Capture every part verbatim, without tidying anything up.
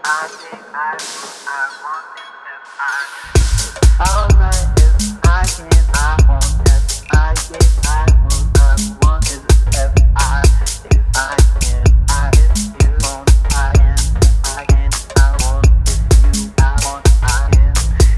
I think I will, I want it if I alright if I can, I won't if I get, I will, I want it if I, if I can, I if you won't, I am, if I can, I won't if you, I want, I am.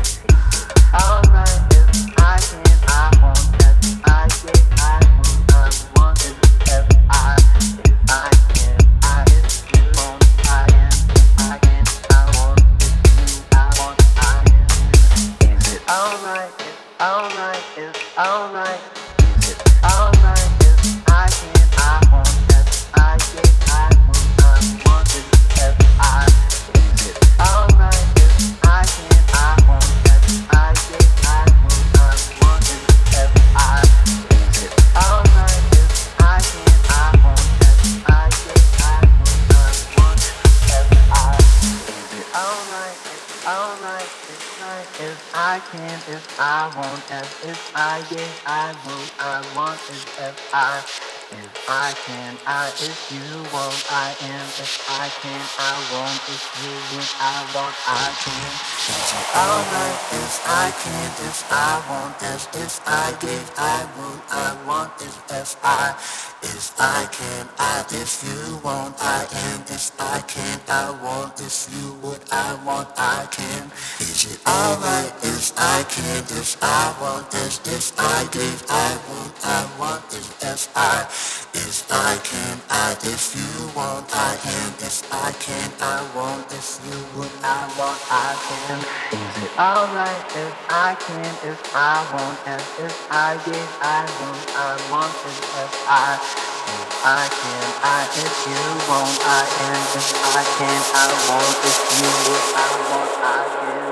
Alright if I can, I won't if I get, I will, I want it if I, if I can, I if you won't, I am, if I can, I won't if you, I want, I am. Is it alright if, alright if, alright? Is it alright if I can, I won't if I get, I will, I want it if I, is it alright if I can, I won't if I get, I will, I want it if I, is it alright if I can, I won't if I get, I will, I want it if I, is it alright if, alright if I, if I can, if I won't if, if I get, I will, I want it if I, if I can, I, if you won't, I am, if I can, I won't, if you would, I won't, I can. Is it alright if I can, if I won't, if, if I give, I will, I want, if, if I, if I can, I, if you won't, I am, if I can, I won't, if you would, I want, I can. Is it alright if I can, if I won't, if, if I give, I will, I want, if, if I, if I can, I, if you won't, I am, if I can, I won't, if you would, I want, I can. Is it alright if I can, if I won't, if, if I give, I will, I want, if, if I, if I can, I, if you won't, I am, if I can, I won't, if you would, I want, I can.